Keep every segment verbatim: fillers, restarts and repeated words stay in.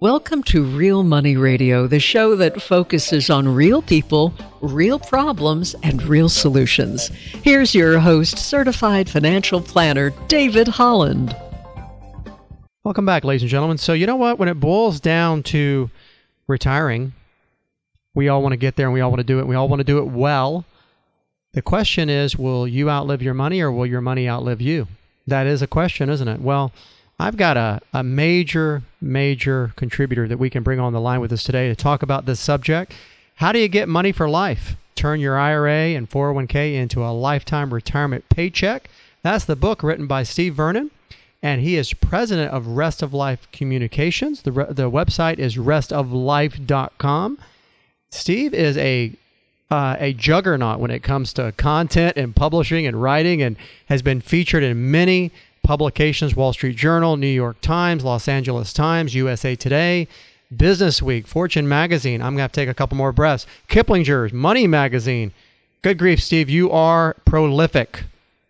Welcome to Real Money Radio, the show that focuses on real people, real problems, and real solutions. Here's your host, certified financial planner, David Holland. Welcome back, ladies and gentlemen. So you know what? When it boils down to retiring, we all want to get there and we all want to do it. We all want to do it well. The question is, will you outlive your money or will your money outlive you? That is a question, isn't it? Well, I've got a, a major, major contributor that we can bring on the line with us today to talk about this subject. How do you get money for life? Turn your I R A and four oh one k into a lifetime retirement paycheck. That's the book written by Steve Vernon, and he is president of Rest of Life Communications. The, the website is rest of life dot com. Steve is a uh, a juggernaut when it comes to content and publishing and writing, and has been featured in many publications: Wall Street Journal, New York Times, Los Angeles Times, U S A Today, Business Week, Fortune Magazine. I'm going to have to take a couple more breaths. Kiplinger's, Money Magazine. Good grief, Steve, you are prolific.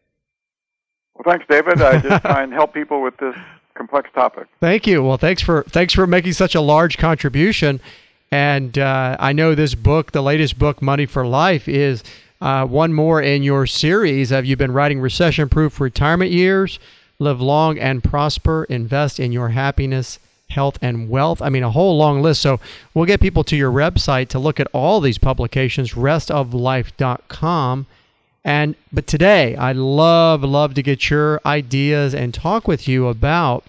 Well, thanks, David. I just try and help people with this complex topic. Thank you. Well, thanks for thanks for making such a large contribution. And uh, I know this book, the latest book, Money for Life, is uh, one more in your series. Have you been writing recession-proof retirement years? Live long and prosper, invest in your happiness, health, and wealth. I mean, a whole long list. So we'll get people to your website to look at all these publications, rest of life dot com. And but today, I'd love, love to get your ideas and talk with you about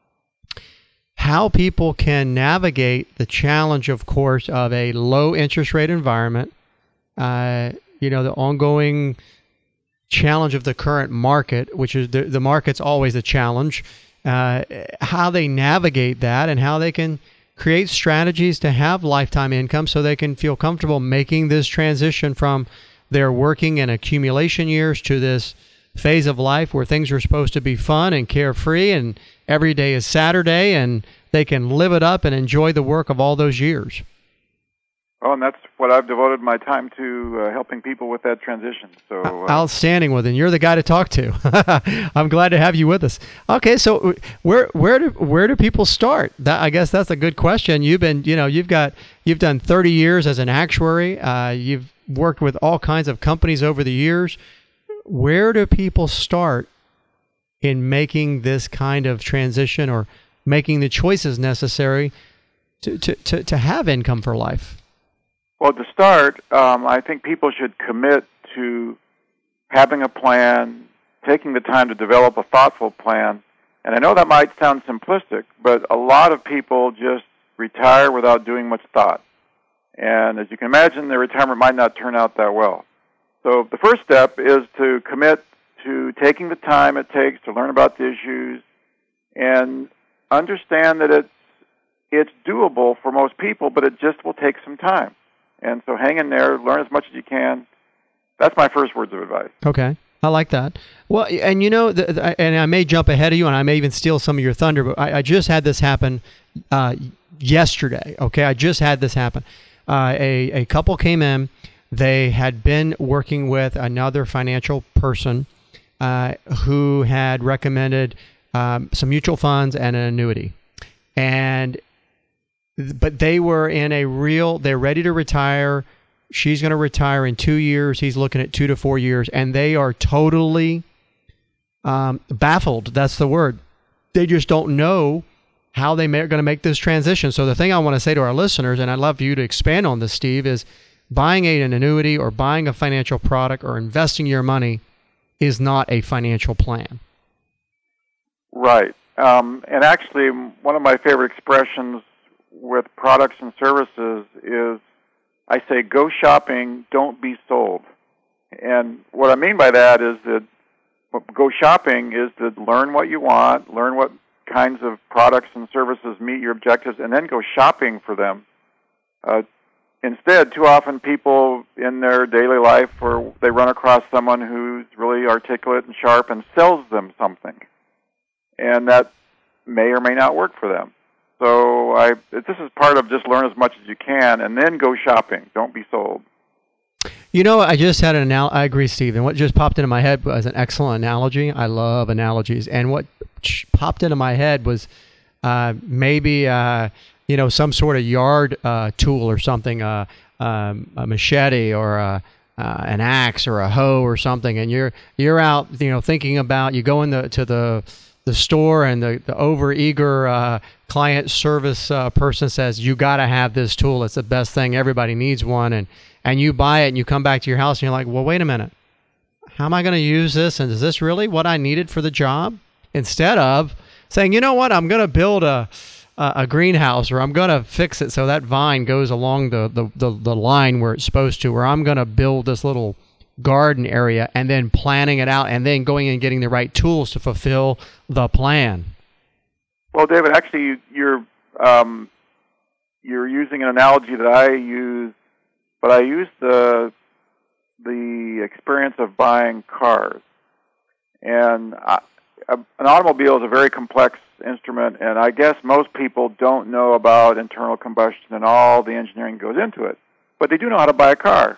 how people can navigate the challenge, of course, of a low interest rate environment, uh, you know, the ongoing challenge of the current market, which is the, the market's always a challenge, uh, how they navigate that and how they can create strategies to have lifetime income so they can feel comfortable making this transition from their working and accumulation years to this phase of life where things are supposed to be fun and carefree and every day is Saturday and they can live it up and enjoy the work of all those years. Oh, and that's what I've devoted my time to, uh, helping people with that transition. So uh, outstanding. Well, then you're the guy to talk to. I'm glad to have you with us. Okay, so where where do where do people start? That, I guess that's a good question. You've been, you know, you've got you've done thirty years as an actuary. Uh, you've worked with all kinds of companies over the years. Where do people start in making this kind of transition or making the choices necessary to to to, to have income for life? Well, to start, um, I think people should commit to having a plan, taking the time to develop a thoughtful plan. And I know that might sound simplistic, but a lot of people just retire without doing much thought. And as you can imagine, their retirement might not turn out that well. So the first step is to commit to taking the time it takes to learn about the issues and understand that it's, it's doable for most people, but it just will take some time. And so hang in there, learn as much as you can. That's my first words of advice. Okay. I like that. Well, and you know, the, the, and I may jump ahead of you and I may even steal some of your thunder, but I, I just had this happen uh, yesterday. Okay. I just had this happen. Uh, a, a couple came in. They had been working with another financial person uh, who had recommended um, some mutual funds and an annuity. And But they were in a real, they're ready to retire. She's going to retire in two years. He's looking at two to four years. And they are totally um, baffled. That's the word. They just don't know how they are going to make this transition. So the thing I want to say to our listeners, and I'd love for you to expand on this, Steve, is buying an annuity or buying a financial product or investing your money is not a financial plan. Right. Um, and actually, one of my favorite expressions with products and services is I say, go shopping, don't be sold. And what I mean by that is that go shopping is to learn what you want, learn what kinds of products and services meet your objectives, and then go shopping for them. Uh, instead, too often people in their daily life, or they run across someone who's really articulate and sharp and sells them something. And that may or may not work for them. So I, this is part of just learn as much as you can, and then go shopping. Don't be sold. You know, I just had an analogy. I agree, Steve. And what just popped into my head was an excellent analogy. I love analogies. And what popped into my head was uh, maybe, uh, you know, some sort of yard uh, tool or something, uh, um, a machete or a, uh, an axe or a hoe or something, and you're you're out, you know, thinking about, you go in the to the the store, and the, the over-eager uh, client service uh, person says, you got to have this tool. It's the best thing. Everybody needs one. And, and you buy it, and you come back to your house, and you're like, well, wait a minute. How am I going to use this? And is this really what I needed for the job? Instead of saying, you know what, I'm going to build a, a, a greenhouse, or I'm going to fix it so that vine goes along the, the, the, the line where it's supposed to, or I'm going to build this little garden area, and then planning it out, and then going and getting the right tools to fulfill the plan. Well, David, actually, you're um, you're using an analogy that I use, but I use the the experience of buying cars. And I, a, an automobile is a very complex instrument, and I guess most people don't know about internal combustion and all the engineering goes into it, but they do know how to buy a car.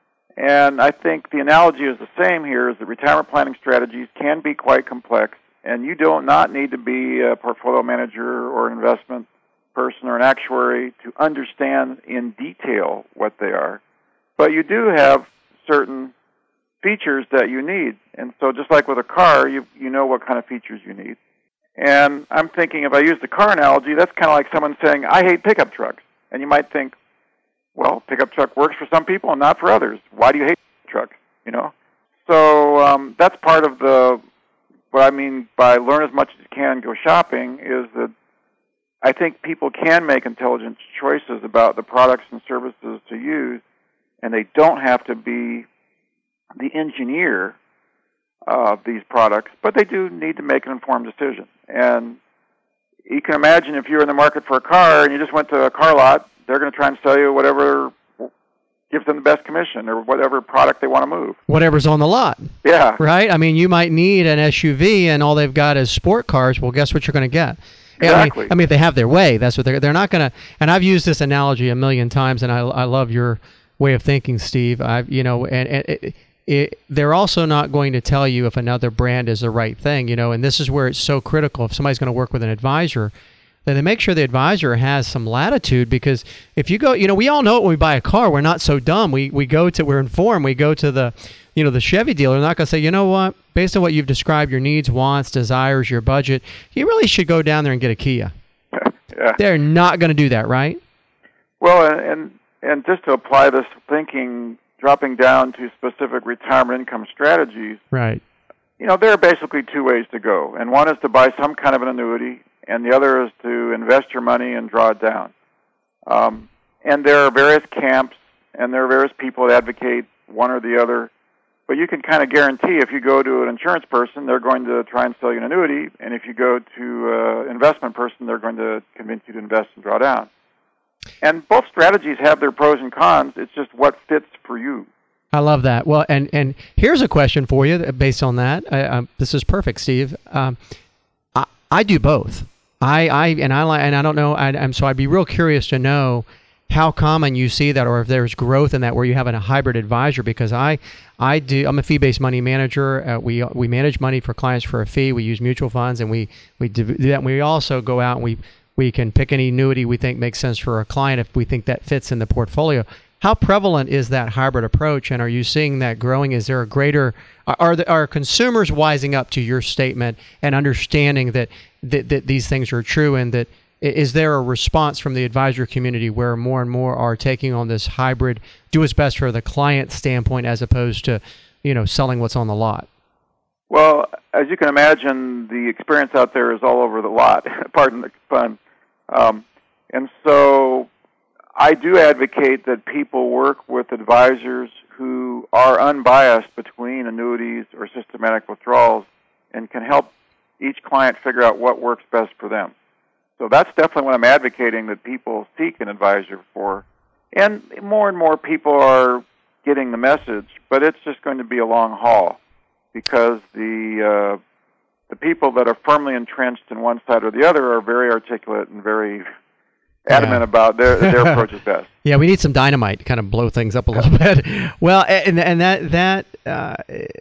And I think the analogy is the same here, is that retirement planning strategies can be quite complex, and you do not need to be a portfolio manager or an investment person or an actuary to understand in detail what they are. But you do have certain features that you need. And so just like with a car, you you know what kind of features you need. And I'm thinking, if I use the car analogy, that's kind of like someone saying, I hate pickup trucks. And you might think, well, pickup truck works for some people and not for others. Why do you hate trucks? You know, so um, that's part of the what I mean by learn as much as you can, go shopping, is that I think people can make intelligent choices about the products and services to use, and they don't have to be the engineer of these products, but they do need to make an informed decision. And you can imagine if you're in the market for a car and you just went to a car lot, they're going to try and sell you whatever gives them the best commission or whatever product they want to move. Whatever's on the lot. Yeah. Right? I mean, you might need an S U V and all they've got is sport cars. Well, guess what you're going to get? Exactly. I mean, I mean, if they have their way, that's what they're, they're not going to, and I've used this analogy a million times, and I, I love your way of thinking, Steve. I, you know, and, and it, it, they're also not going to tell you if another brand is the right thing, you know, and this is where it's so critical. If somebody's going to work with an advisor, then they make sure the advisor has some latitude, because if you go, you know, we all know it when we buy a car. We're not so dumb. We we go to, we're informed. We go to the, you know, the Chevy dealer. They're not going to say, you know what, based on what you've described, your needs, wants, desires, your budget, you really should go down there and get a Kia. Yeah. They're not going to do that, right? Well, and, and and just to apply this thinking, dropping down to specific retirement income strategies, right? You know, there are basically two ways to go, and one is to buy some kind of an annuity, and the other is to invest your money and draw it down. Um, and there are various camps, and there are various people that advocate one or the other. But you can kind of guarantee if you go to an insurance person, they're going to try and sell you an annuity. And if you go to an investment person, they're going to convince you to invest and draw down. And both strategies have their pros and cons. It's just what fits for you. I love that. Well, and, and here's a question for you based on that. I, um, this is perfect, Steve. Um, I, I do both. I, I and I and I don't know. I, I'm so I'd be real curious to know how common you see that, or if there's growth in that where you have a hybrid advisor. Because I, I do. I'm a fee-based money manager. Uh, we we manage money for clients for a fee. We use mutual funds, and we we do that. And we also go out and we we can pick any annuity we think makes sense for a client if we think that fits in the portfolio. How prevalent is that hybrid approach, and are you seeing that growing? Is there a greater, are the, are consumers wising up to your statement and understanding that, that that these things are true, and that is there a response from the advisor community where more and more are taking on this hybrid, do what's best for the client standpoint as opposed to, you know, selling what's on the lot? Well, as you can imagine, the experience out there is all over the lot, pardon the pun. Um, and so I do advocate that people work with advisors who are unbiased between annuities or systematic withdrawals and can help each client figure out what works best for them. So that's definitely what I'm advocating, that people seek an advisor for. And more and more people are getting the message, but it's just going to be a long haul, because the uh, the people that are firmly entrenched in one side or the other are very articulate and very adamant yeah. about their their approach is best. Yeah, we need some dynamite to kind of blow things up a little bit. Well, and and that that uh,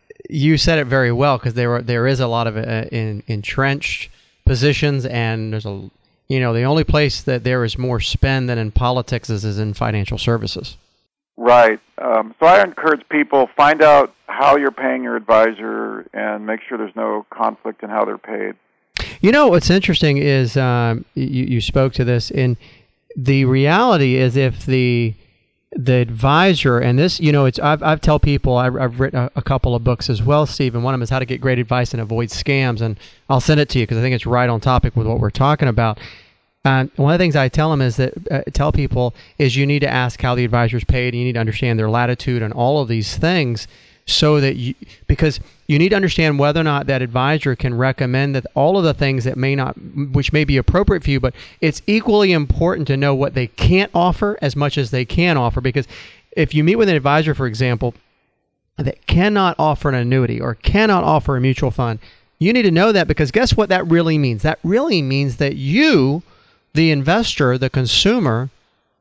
you said it very well, because there are, there is a lot of uh, in, entrenched positions, and there's a you know, the only place that there is more spend than in politics is, is in financial services. Right. Um, so I encourage people, find out how you're paying your advisor and make sure there's no conflict in how they're paid. You know, what's interesting is um, you, you spoke to this, and the reality is if the the advisor, and this, you know, it's I've, I've tell people, I've, I've written a, a couple of books as well, Steve, and one of them is How to Get Great Advice and Avoid Scams, and I'll send it to you because I think it's right on topic with what we're talking about. Uh, one of the things I tell them is that uh, tell people is you need to ask how the advisor is paid, and you need to understand their latitude and all of these things, so that you, because you need to understand whether or not that advisor can recommend that all of the things that may not, which may be appropriate for you, but it's equally important to know what they can't offer as much as they can offer. Because if you meet with an advisor, for example, that cannot offer an annuity or cannot offer a mutual fund, you need to know that, because guess what that really means? That really means that you, the investor, the consumer,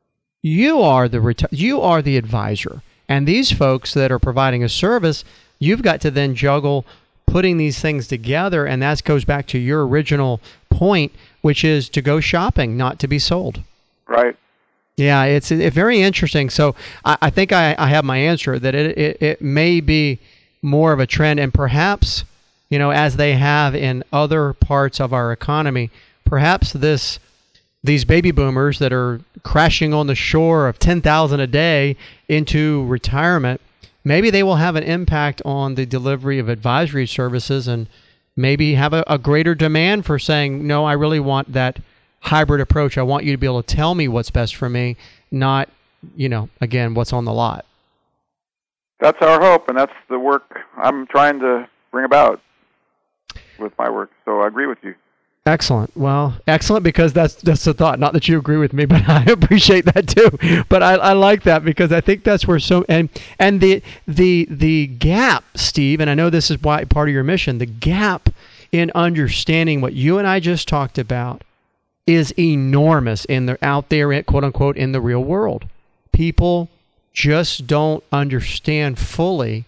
you are the reti- you are the advisor. And these folks that are providing a service, you've got to then juggle putting these things together, and that goes back to your original point, which is to go shopping, not to be sold. Right. Yeah, it's, it's very interesting. So I, I think I, I have my answer, that it, it, it may be more of a trend, and perhaps, you know, as they have in other parts of our economy, perhaps this these baby boomers that are crashing on the shore of ten thousand a day into retirement, maybe they will have an impact on the delivery of advisory services, and maybe have a, a greater demand for saying, no, I really want that hybrid approach. I want you to be able to tell me what's best for me, not, you know, again, what's on the lot. That's our hope, and that's the work I'm trying to bring about with my work. So I agree with you. Excellent. Well, excellent, because that's that's the thought. Not that you agree with me, but I appreciate that too. But I, I like that, because I think that's where so and and the the the gap, Steve, and I know this is why part of your mission, the gap in understanding what you and I just talked about is enormous in the out there, quote unquote, in the real world. People just don't understand fully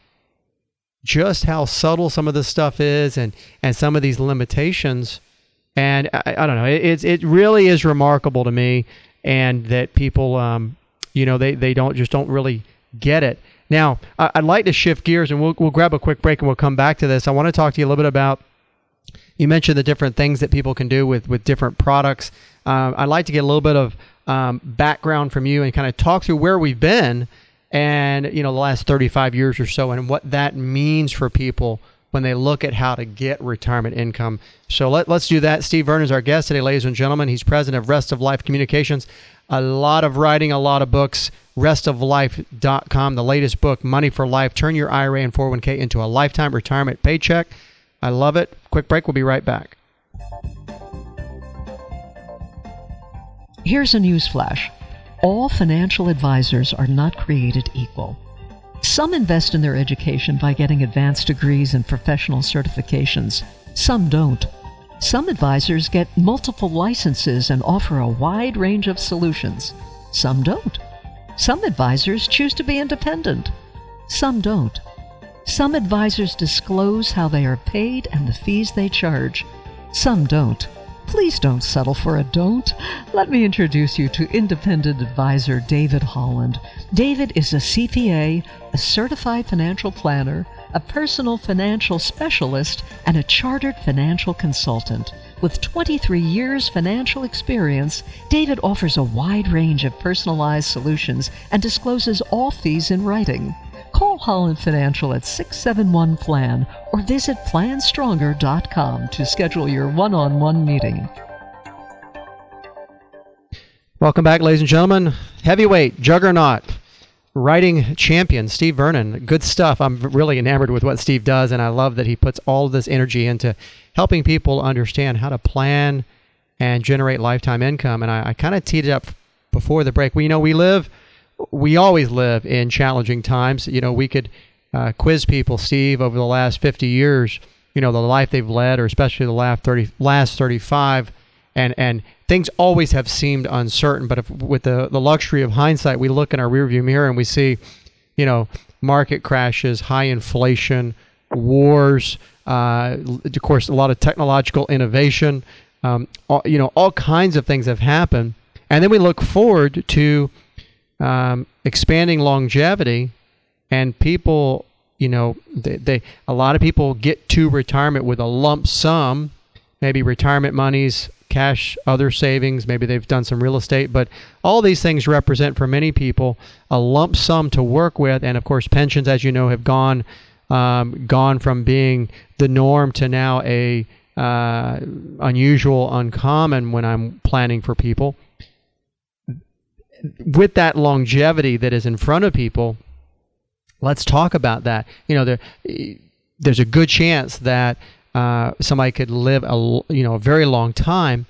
just how subtle some of this stuff is, and and some of these limitations. And I, I don't know, it, it it really is remarkable to me, and that people, um, you know, they, they don't just don't really get it. Now, I, I'd like to shift gears, and we'll we'll grab a quick break, and we'll come back to this. I want to talk to you a little bit about, you mentioned the different things that people can do with, with different products. Uh, I'd like to get a little bit of um, background from you and kind of talk through where we've been, and, you know, the last thirty-five years or so, and what that means for people when they look at how to get retirement income. So let, let's do that. Steve Vernon is our guest today, ladies and gentlemen. He's president of Rest of Life Communications. A lot of writing, a lot of books. rest of life dot com, the latest book, Money for Life. Turn your I R A and four oh one k into a lifetime retirement paycheck. I love it. Quick break. We'll be right back. Here's a news flash. All financial advisors are not created equal. Some invest in their education by getting advanced degrees and professional certifications. Some don't. Some advisors get multiple licenses and offer a wide range of solutions. Some don't. Some advisors choose to be independent. Some don't. Some advisors disclose how they are paid and the fees they charge. Some don't. Please don't settle for a don't. Let me introduce you to independent advisor David Holland. David is a C P A, a certified financial planner, a personal financial specialist, and a chartered financial consultant. With twenty-three years financial experience, David offers a wide range of personalized solutions and discloses all fees in writing. Call Holland Financial at six seven one plan or visit plan stronger dot com to schedule your one-on-one meeting. Welcome back, ladies and gentlemen. Heavyweight, juggernaut, writing champion, Steve Vernon. Good stuff. I'm really enamored with what Steve does, and I love that he puts all of this energy into helping people understand how to plan and generate lifetime income. And I, I kind of teed it up before the break. We, you know, we live... We always live in challenging times. You know, we could uh, quiz people, Steve, over the last fifty years, you know, the life they've led, or especially the last thirty, last thirty-five, and, and things always have seemed uncertain. But if, with the, the luxury of hindsight, we look in our rearview mirror and we see, you know, market crashes, high inflation, wars, uh, of course, a lot of technological innovation, Um, all, you know, all kinds of things have happened. And then we look forward to um, expanding longevity, and people, you know, they, they a lot of people get to retirement with a lump sum, maybe retirement monies, cash, other savings, maybe they've done some real estate, but all these things represent for many people a lump sum to work with. And of course, pensions, as you know, have gone um, gone from being the norm to now a uh, unusual, uncommon when I'm planning for people. With that longevity that is in front of people, let's talk about that. You know, there, there's a good chance that uh, somebody could live a you know a very long time.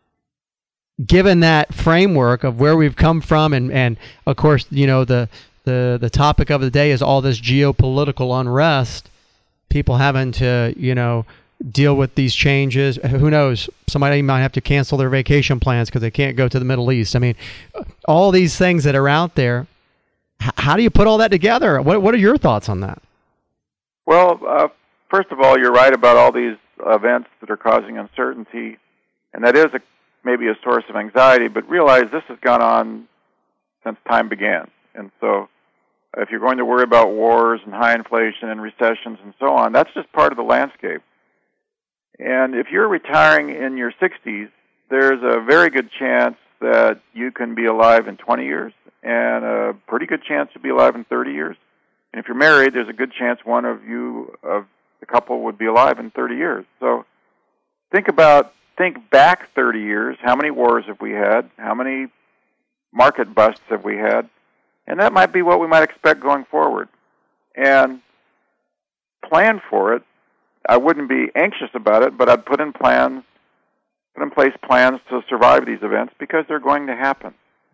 Given that framework of where we've come from, and, and of course, you know, the, the the topic of the day is all this geopolitical unrest, people having to, you know, deal with these changes. Who knows? Somebody might have to cancel their vacation plans because they can't go to the Middle East. I mean, all these things that are out there. H- how do you put all that together? What What are your thoughts on that? Well, uh, first of all, you're right about all these events that are causing uncertainty, and that is a maybe a source of anxiety, but realize this has gone on since time began. And so if you're going to worry about wars and high inflation and recessions and so on, that's just part of the landscape. And if you're retiring in your sixties, there's a very good chance that you can be alive in twenty years, and a pretty good chance to be alive in thirty years. And if you're married, there's a good chance one of you, of the couple, would be alive in thirty years. So think about Think back thirty years, how many wars have we had? How many market busts have we had? And that might be what we might expect going forward. And plan for it. I wouldn't be anxious about it, but I'd put in plans, put in place plans to survive these events because they're going to happen.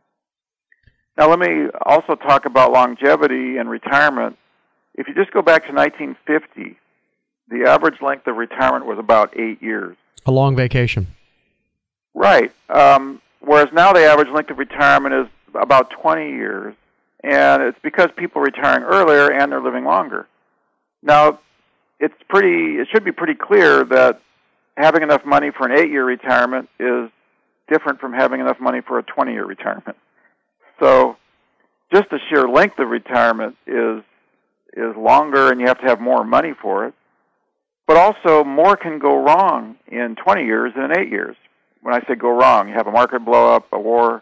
Now let me also talk about longevity and retirement. If you just go back to nineteen fifty, the average length of retirement was about eight years. A long vacation. Right. Um, whereas now the average length of retirement is about twenty years, and it's because people are retiring earlier and they're living longer. Now, it's pretty. It should be pretty clear that having enough money for an eight-year retirement is different from having enough money for a twenty-year retirement. So, just the sheer length of retirement is is longer, and you have to have more money for it. But also, more can go wrong in twenty years than in eight years. When I say go wrong, you have a market blow up, a war.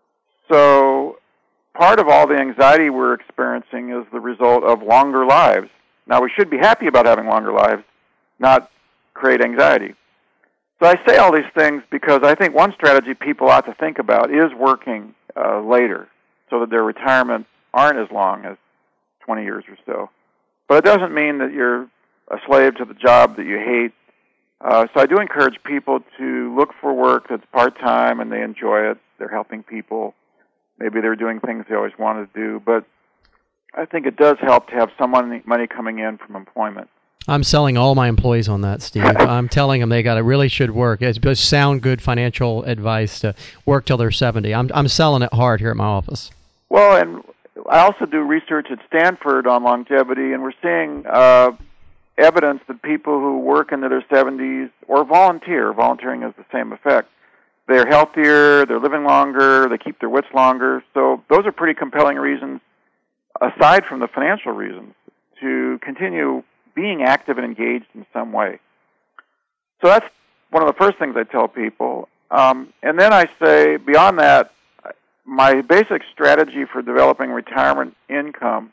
So part of all the anxiety we're experiencing is the result of longer lives. Now, we should be happy about having longer lives, not create anxiety. So I say all these things because I think one strategy people ought to think about is working uh, later so that their retirements aren't as long as twenty years or so. But it doesn't mean that you're a slave to the job that you hate. Uh, so I do encourage people to look for work that's part-time and they enjoy it. They're helping people. Maybe they're doing things they always wanted to do. But I think it does help to have some money, money coming in from employment. I'm selling all my employees on that, Steve. I'm telling them they got it really should work. It's just sound good financial advice to work till they're seventy. I'm I'm selling it hard here at my office. Well, and I also do research at Stanford on longevity, and we're seeing uh, evidence that people who work into their seventies or volunteer, volunteering has the same effect. They're healthier, they're living longer, they keep their wits longer. So those are pretty compelling reasons, aside from the financial reasons, to continue being active and engaged in some way. So that's one of the first things I tell people. Um, and then I say, beyond that, my basic strategy for developing retirement income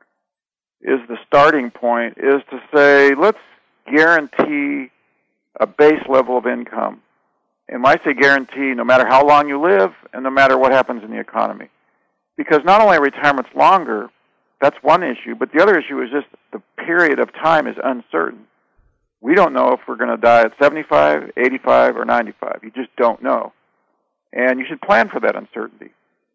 is the starting point, is to say, let's guarantee a base level of income. And when I say guarantee, no matter how long you live and no matter what happens in the economy. Because not only are retirements longer, that's one issue, but the other issue is just the period of time is uncertain. We don't know if we're going to die at seventy-five, eighty-five, or ninety-five. You just don't know. And you should plan for that uncertainty.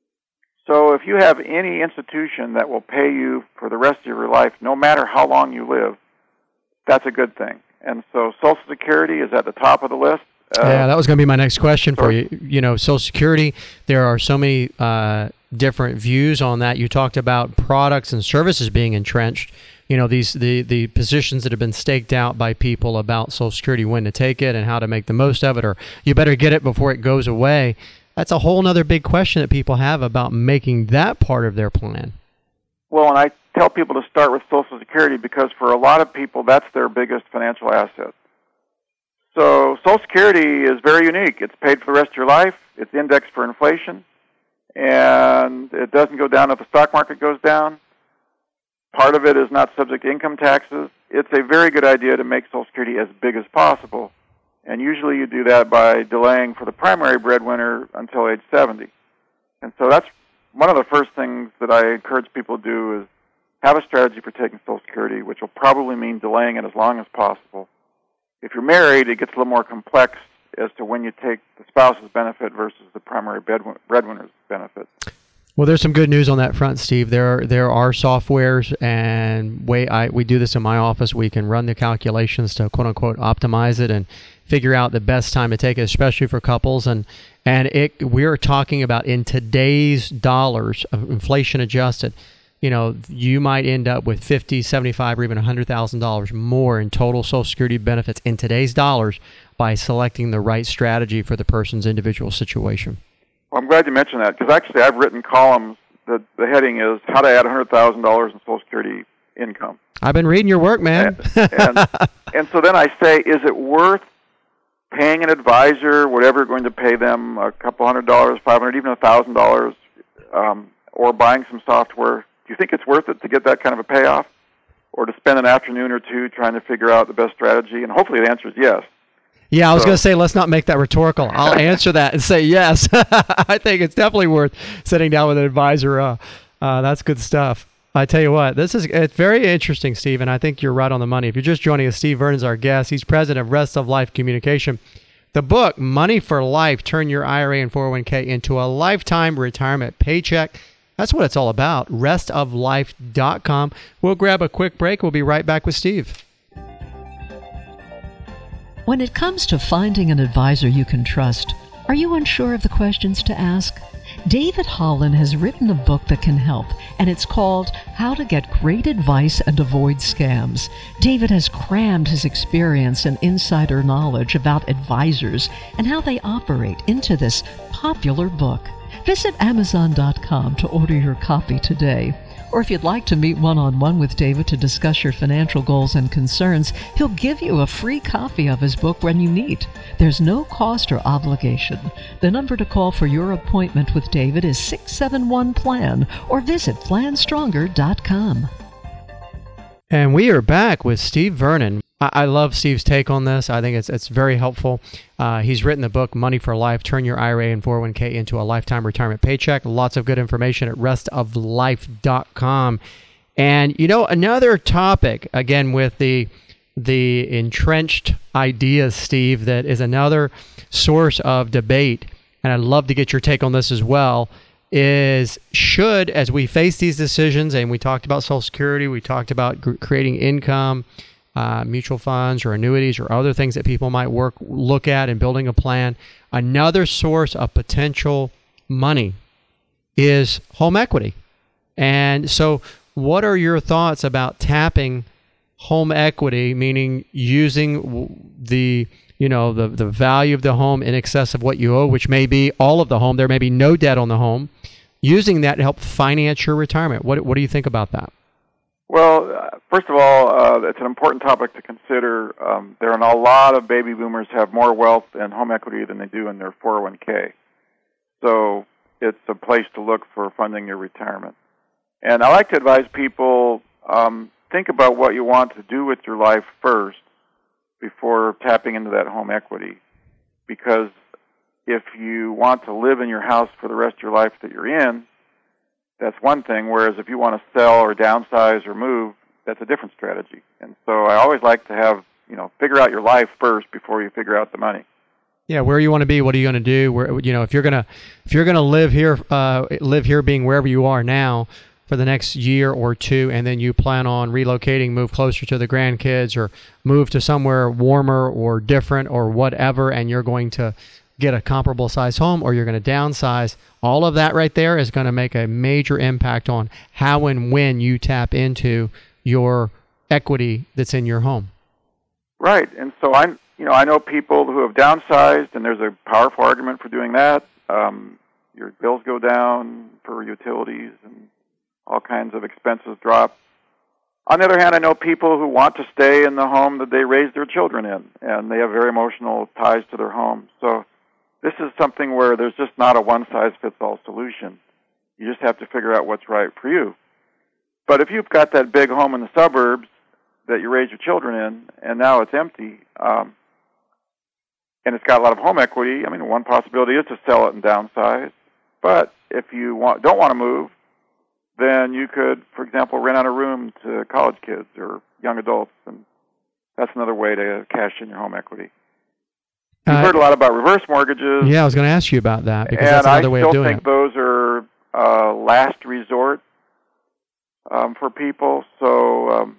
So if you have any institution that will pay you for the rest of your life, no matter how long you live, that's a good thing. And so Social Security is at the top of the list. Uh, yeah, that was going to be my next question for you. You know, Social Security, there are so many uh, different views on that. You talked about products and services being entrenched. you know, these the, the positions that have been staked out by people about Social Security, when to take it and how to make the most of it, or you better get it before it goes away. That's a whole other big question that people have about making that part of their plan. Well, and I tell people to start with Social Security because for a lot of people, that's their biggest financial asset. So Social Security is very unique. It's paid for the rest of your life. It's indexed for inflation. And it doesn't go down if the stock market goes down. Part of it is not subject to income taxes. It's a very good idea to make Social Security as big as possible. And usually you do that by delaying for the primary breadwinner until age seventy. And so that's one of the first things that I encourage people to do is have a strategy for taking Social Security, which will probably mean delaying it as long as possible. If you're married, it gets a little more complex as to when you take the spouse's benefit versus the primary breadwinner's benefit. Well, there's some good news on that front, Steve. There there are softwares, and way I we do this in my office. We can run the calculations to quote unquote optimize it and figure out the best time to take it, especially for couples. And and it we're talking about in today's dollars, of inflation adjusted. You know, you might end up with fifty, seventy-five, or even one hundred thousand dollars more in total Social Security benefits in today's dollars by selecting the right strategy for the person's individual situation. Well, I'm glad you mentioned that, because actually I've written columns that the heading is How to Add one hundred thousand dollars in Social Security Income. I've been reading your work, man. and, and, and so then I say, is it worth paying an advisor, whatever you're going to pay them, a couple hundred dollars, five hundred, even a thousand dollars, um, or buying some software? Do you think it's worth it to get that kind of a payoff, or to spend an afternoon or two trying to figure out the best strategy? And hopefully the answer is yes. Yeah, I was so. going to say, let's not make that rhetorical. I'll answer that and say yes. I think it's definitely worth sitting down with an advisor. Uh, uh, that's good stuff. I tell you what, this is it's very interesting, Steve, and I think you're right on the money. If you're just joining us, Steve Vernon's our guest. He's president of Rest of Life Communication. The book, Money for Life, Turn Your I R A and four oh one k into a lifetime retirement paycheck. That's what it's all about, rest of life dot com. We'll grab a quick break. We'll be right back with Steve. When it comes to finding an advisor you can trust, are you unsure of the questions to ask? David Holland has written a book that can help, and it's called How to Get Great Advice and Avoid Scams. David has crammed his experience and insider knowledge about advisors and how they operate into this popular book. Visit Amazon dot com to order your copy today. Or if you'd like to meet one-on-one with David to discuss your financial goals and concerns, he'll give you a free copy of his book when you meet. There's no cost or obligation. The number to call for your appointment with David is six seven one plan or visit plan stronger dot com. And we are back with Steve Vernon. I, I love Steve's take on this. I think it's it's very helpful. Uh, he's written the book, Money for Life, Turn Your I R A and four oh one k into a lifetime retirement paycheck. Lots of good information at rest of life dot com. And, you know, another topic, again, with the the entrenched ideas, Steve, that is another source of debate, and I'd love to get your take on this as well, is should, as we face these decisions, and we talked about Social Security, we talked about gr- creating income, uh, mutual funds or annuities or other things that people might work look at in building a plan, another source of potential money is home equity. And so what are your thoughts about tapping home equity, meaning using the you know, the, the value of the home in excess of what you owe, which may be all of the home. There may be no debt on the home. Using that to help finance your retirement. What what do you think about that? Well, uh, first of all, uh, it's an important topic to consider. Um, there are a lot of baby boomers have more wealth and home equity than they do in their four oh one k. So it's a place to look for funding your retirement. And I like to advise people, um, think about what you want to do with your life first before tapping into that home equity. Because if you want to live in your house for the rest of your life that you're in, that's one thing, whereas if you want to sell or downsize or move, that's a different strategy. And so I always like to have, you know, figure out your life first before you figure out the money. Yeah, where you want to be, what are you going to do? Where, you know, if you're gonna if you're gonna live here, uh, live here, being wherever you are now for the next year or two, and then you plan on relocating, move closer to the grandkids, or move to somewhere warmer or different or whatever, and you're going to get a comparable size home, or you're going to downsize, all of that right there is going to make a major impact on how and when you tap into your equity that's in your home. Right, and so I, you know, I know people who have downsized, and there's a powerful argument for doing that. Um, your bills go down for utilities, and all kinds of expenses drop. On the other hand, I know people who want to stay in the home that they raised their children in, and they have very emotional ties to their home. So this is something where there's just not a one-size-fits-all solution. You just have to figure out what's right for you. But if you've got that big home in the suburbs that you raised your children in, and now it's empty, um, and it's got a lot of home equity, I mean, one possibility is to sell it and downsize. But if you want, don't want to move, then you could, for example, rent out a room to college kids or young adults, and that's another way to cash in your home equity. You've uh, heard a lot about reverse mortgages. Yeah, I was going to ask you about that, because and that's another way of doing it. I still think those are uh, last resort um, for people. So um,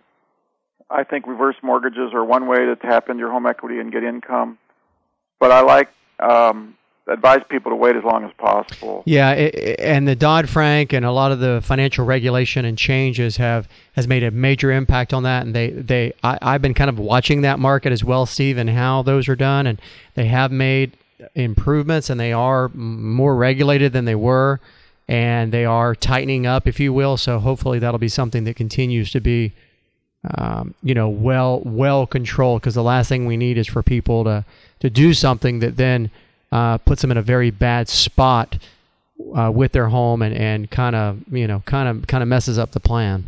I think reverse mortgages are one way to tap into your home equity and get income. But I like um, advise people to wait as long as possible. Yeah, it, and the Dodd-Frank and a lot of the financial regulation and changes have has made a major impact on that. And they they I, I've been kind of watching that market as well, Steve, and how those are done. And they have made improvements, and they are more regulated than they were, and they are tightening up, if you will. So hopefully that'll be something that continues to be, um, you know, well well controlled. Because the last thing we need is for people to to do something that then Uh, puts them in a very bad spot uh, with their home, and, and kind of you know kind of kind of messes up the plan.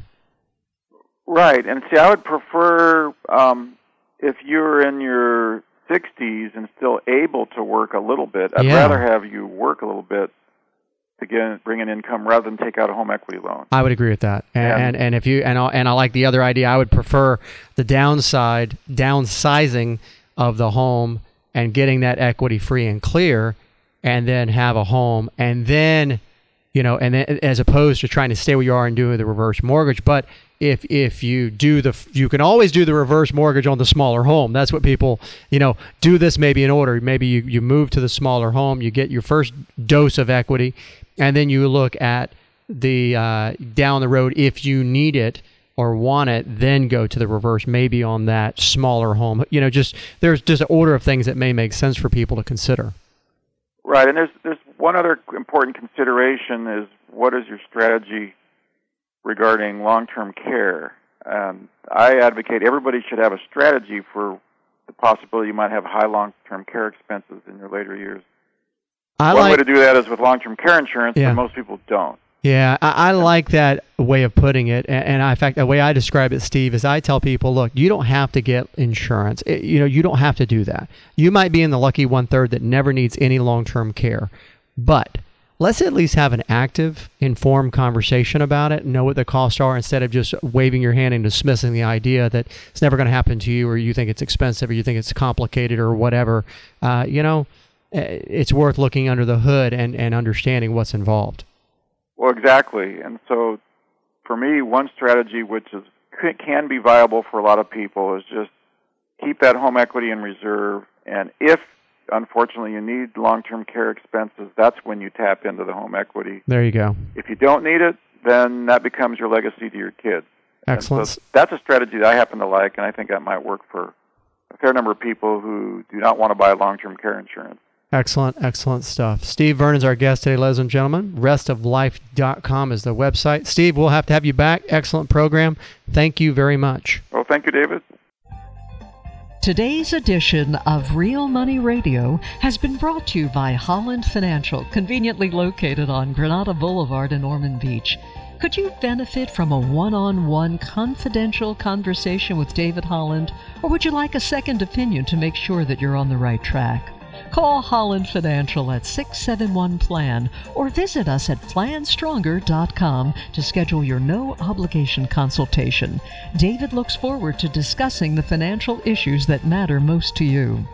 Right, and see, I would prefer um, if you're in your sixties and still able to work a little bit. I'd yeah. rather have you work a little bit to get bring in income rather than take out a home equity loan. I would agree with that, and and, and, and if you and I, and I like the other idea. I would prefer the downside downsizing of the home and getting that equity free and clear, and then have a home, and then, you know, and then, as opposed to trying to stay where you are and do the reverse mortgage. But if if you do the, you can always do the reverse mortgage on the smaller home. That's what people, you know, do this maybe in order. Maybe you, you move to the smaller home, you get your first dose of equity, and then you look at the uh, down the road, if you need it or want it, then go to the reverse, maybe on that smaller home. You know, just there's just an order of things that may make sense for people to consider. Right, and there's there's one other important consideration is what is your strategy regarding long-term care? Um, I advocate everybody should have a strategy for the possibility you might have high long-term care expenses in your later years. I one like, way to do that is with long-term care insurance, yeah. but most people don't. Yeah, I, I like that way of putting it, and, and I, in fact, the way I describe it, Steve, is I tell people, look, you don't have to get insurance. It, you know, you don't have to do that. You might be in the lucky one-third that never needs any long-term care, but let's at least have an active, informed conversation about it, know what the costs are, instead of just waving your hand and dismissing the idea that it's never going to happen to you, or you think it's expensive, or you think it's complicated, or whatever. Uh, you know, it's worth looking under the hood and, and understanding what's involved. Well, exactly. And so for me, one strategy which is can be viable for a lot of people is just keep that home equity in reserve. And if, unfortunately, you need long-term care expenses, that's when you tap into the home equity. There you go. If you don't need it, then that becomes your legacy to your kids. Excellent. So that's a strategy that I happen to like, and I think that might work for a fair number of people who do not want to buy long-term care insurance. Excellent, excellent stuff. Steve Vernon's our guest today, ladies and gentlemen. rest of life dot com is the website. Steve, we'll have to have you back. Excellent program. Thank you very much. Well, thank you, David. Today's edition of Real Money Radio has been brought to you by Holland Financial, conveniently located on Granada Boulevard in Ormond Beach. Could you benefit from a one-on-one confidential conversation with David Holland, or would you like a second opinion to make sure that you're on the right track? Call Holland Financial at six seven one plan or visit us at plan stronger dot com to schedule your no-obligation consultation. David looks forward to discussing the financial issues that matter most to you.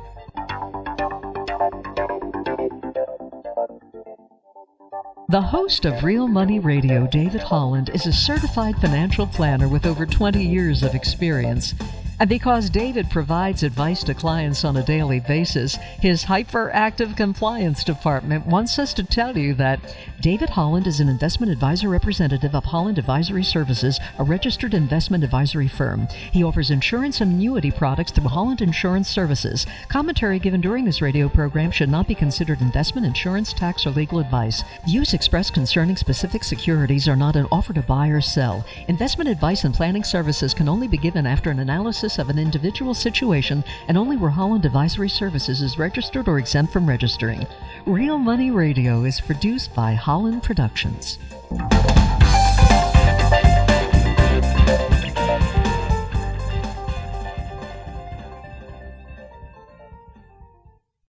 The host of Real Money Radio, David Holland, is a certified financial planner with over twenty years of experience. And because David provides advice to clients on a daily basis, his hyperactive compliance department wants us to tell you that David Holland is an investment advisor representative of Holland Advisory Services, a registered investment advisory firm. He offers insurance and annuity products through Holland Insurance Services. Commentary given during this radio program should not be considered investment, insurance, tax, or legal advice. Views expressed concerning specific securities are not an offer to buy or sell. Investment advice and planning services can only be given after an analysis of an individual situation and only where Holland Advisory Services is registered or exempt from registering. Real Money Radio is produced by Holland Productions.